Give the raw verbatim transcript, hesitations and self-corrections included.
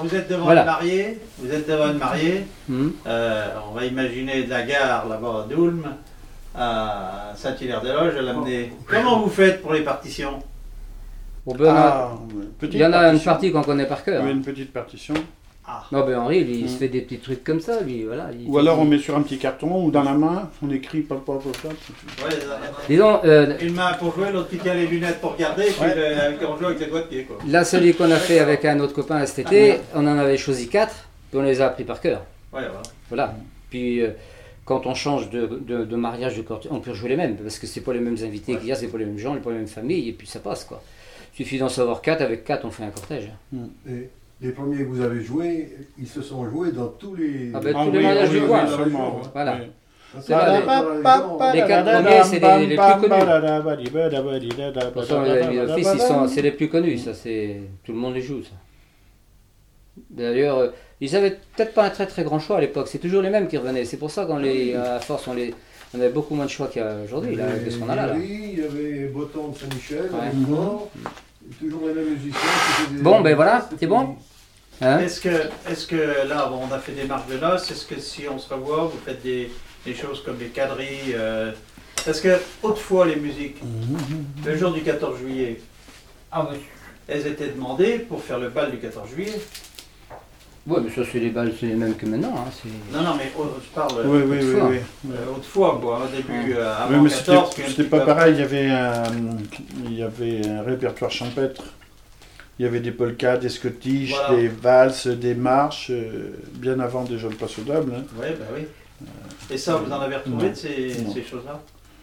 vous êtes devant Voilà. une mariée, vous êtes devant une mariée, Hum. euh, on va imaginer de la gare là-bas à Doulme, à Saint-Hilaire-des-Loges, à l'amener. Comment vous faites pour les partitions? Bon, ben, on a- Ah, ouais. il Petite y en a une partition. partie qu'on connaît par cœur. Oui, une petite partition. Ah, Non, ben Henri, lui, il se Mm. fait des petits trucs comme ça, lui, voilà. il Ou fait alors des- on met sur un petit carton ou dans la main, on écrit papa, papa. ouais, Dis donc, euh, une main pour jouer, l'autre qui tient les lunettes pour regarder, puis Ouais. le- avec- on joue avec les doigts de pied. Quoi. là, celui qu'on a fait avec un autre copain cet été, on en avait choisi quatre, puis on les a appris par cœur. Ouais, voilà. Voilà. Puis euh, quand on change de, de, de mariage de cortège, on peut jouer les mêmes, parce que c'est pas les mêmes invités Ouais. qu'il y a, c'est pas les mêmes gens, c'est pas les mêmes familles, et puis ça passe quoi. Il suffit d'en savoir quatre, avec quatre on fait un cortège. Et les premiers que vous avez joués, ils se sont joués dans tous les... Ah ben, Ah tous les oui, mariages oui, du oui, coin. absolument, ouais. Voilà. Oui. C'est vrai, les- les quatre premiers, c'est les- les plus connus. De toute façon, les amis d'office, ils sont- c'est les plus connus, ça c'est tout le monde les joue ça. D'ailleurs, euh, ils avaient peut-être pas un très très grand choix à l'époque, c'est toujours les mêmes qui revenaient. C'est pour ça qu'on les, à force, on les, on avait beaucoup moins de choix qu'il y a aujourd'hui, là, avec ce qu'on a là. là. Il y avait Botan de Saint-Michel, Ouais. avec Mort, toujours les mêmes musiciens. qui faisaient des- Bon, ben voilà, c'est bon. Hein? Est-ce que, est-ce que là, bon, on a fait des marches de noces, est-ce que si on se revoit, vous faites des, des choses comme des quadrilles euh, Parce que autrefois, les musiques, le jour du quatorze juillet, Ah oui. elles étaient demandées pour faire le bal du quatorze juillet. Ouais, mais ça c'est les balles, c'est les mêmes que maintenant. Hein, c'est- Non, non, mais oh, je parle Oui, oui, oui, Autrefois. oui. euh, autrefois, quoi, au début, euh, Oui, avant mais quatorze. c'était puis un c'était petit pas peu pareil, il y avait un, il y avait un répertoire champêtre. Il y avait des polkas, des scottish, Voilà. des valses, des marches, euh, bien avant déjà le passe au double. Hein. après. Ouais, bah oui. Et ça, vous en avez retrouvé Non. de ces, Non. ces choses-là?